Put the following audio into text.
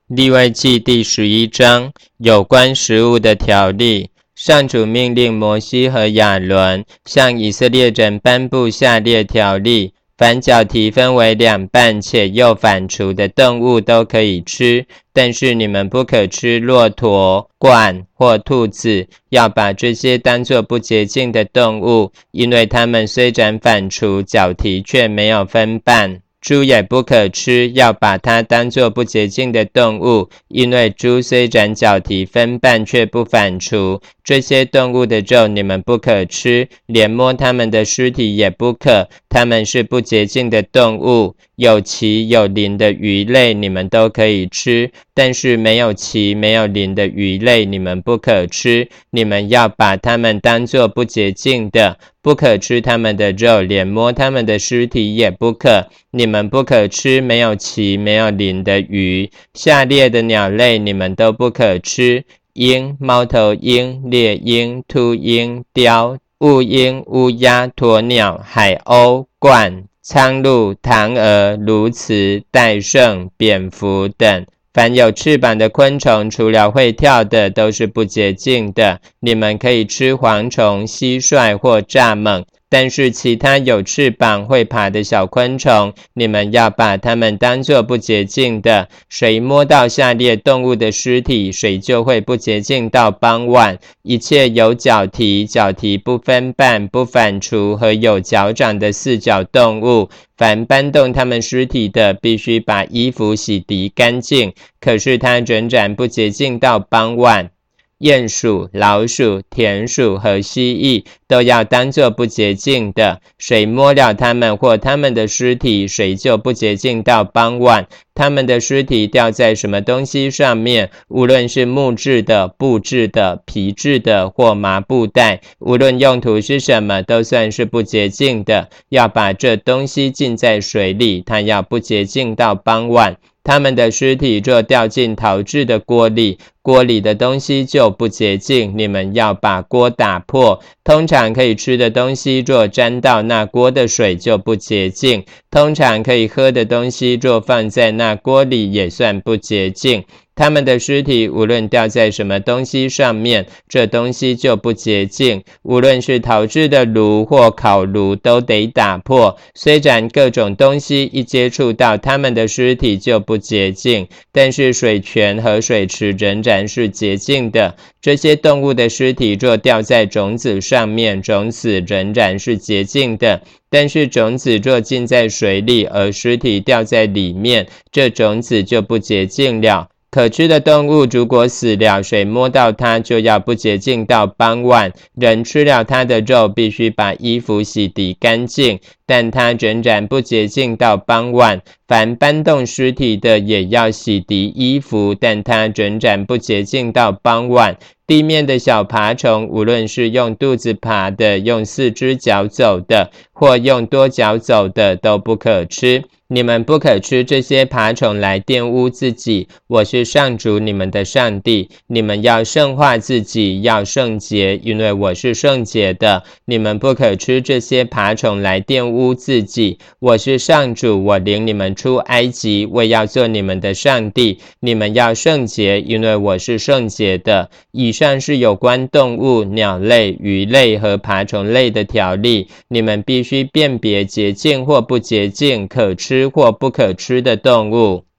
利未记第11章有关食物的条例。上主命令摩西和亚伦向以色列人颁布下列条例：凡脚蹄分为两半且又反刍的动物都可以吃，但是你们不可吃骆驼、鹳或兔子，要把这些当作不洁净的动物，因为它们虽然反刍，脚蹄却没有分半。猪也不可吃，要把它当作不洁净的动物，因为猪虽然脚蹄分半却不反刍。这些动物的肉你们不可吃，连摸它们的尸体也不可，它们是不洁净的动物。有鳍有鳞的鱼类你们都可以吃，但是没有鳍没有鳞的鱼类你们不可吃，你们要把它们当作不洁净的，不可吃它们的肉，连摸它们的尸体也不可。你们不可吃没有鳍没有鳞的鱼。下列的鸟类你们都不可吃：鹰、猫头鹰、猎鹰、秃鹰、雕、雾鹰、乌鸦、鸵鸟、海鸥、鹳、苍鹭、唐蛾、鸬鹚、戴胜、蝙蝠等。凡有翅膀的昆虫，除了会跳的，都是不洁净的。你们可以吃蝗虫、蟋蟀或蚱蜢，但是其他有翅膀会爬的小昆虫，你们要把它们当作不洁净的。谁摸到下列动物的尸体，谁就会不洁净到傍晚。一切有脚蹄、脚蹄不分半、不反刍和有脚掌的四脚动物，凡搬动它们尸体的，必须把衣服洗涤干净，可是它仍然不洁净到傍晚。鼹鼠、老鼠、田鼠和蜥蜴都要当作不洁净的，谁摸了它们或它们的尸体，谁就不洁净到傍晚。它们的尸体掉在什么东西上面，无论是木质的、布质的、皮质的或麻布袋，无论用途是什么，都算是不洁净的，要把这东西浸在水里，它要不洁净到傍晚。他们的尸体若掉进陶制的锅里，锅里的东西就不洁净，你们要把锅打破。通常可以吃的东西若沾到那锅的水就不洁净，通常可以喝的东西若放在那锅里也算不洁净。他们的尸体无论掉在什么东西上面，这东西就不洁净，无论是陶制的炉或烤炉都得打破。虽然各种东西一接触到他们的尸体就不洁净，但是水泉和水池仍然是洁净的。这些动物的尸体若掉在种子上面，种子仍然是洁净的，但是种子若浸在水里，而尸体掉在里面，这种子就不洁净了。可吃的动物如果死了，谁摸到它就要不洁净到傍晚。人吃了它的肉，必须把衣服洗涤干净，但它仍然不洁净到傍晚。凡搬动尸体的也要洗涤衣服，但它仍然不洁净到傍晚。地面的小爬虫，无论是用肚子爬的、用四只脚走的，或用多脚走的，都不可吃。你们不可吃这些爬虫来玷污自己，我是上主你们的上帝。你们要圣化自己，要圣洁，因为我是圣洁的。你们不可吃这些爬虫来玷污自己，我是上主，我领你们出埃及，为要做你们的上帝。你们要圣洁，因为我是圣洁的。以上是有关动物、鸟类、鱼类和爬虫类的条例，你们必须辨别洁净或不洁净，可吃或不可吃的动物。